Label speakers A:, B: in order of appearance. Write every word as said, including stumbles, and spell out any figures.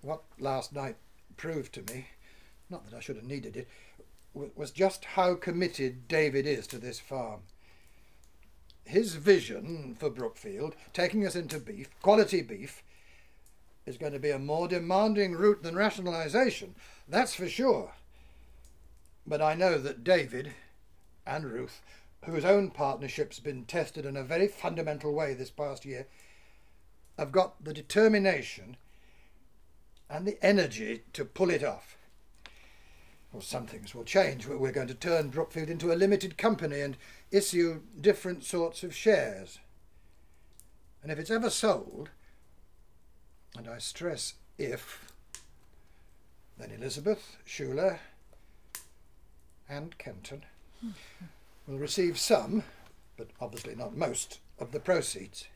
A: what last night proved to me, not that I should have needed it, was just how committed David is to this farm. His vision for Brookfield, taking us into beef, quality beef, is going to be a more demanding route than rationalisation, that's for sure. But I know that David and Ruth, whose own partnership's been tested in a very fundamental way this past year, have got the determination and the energy to pull it off. Well, some things will change. We're going to turn Brookfield into a limited company and issue different sorts of shares. And if it's ever sold, and I stress if, then Elizabeth, Schuler and Kenton will receive some, but obviously not most, of the proceeds.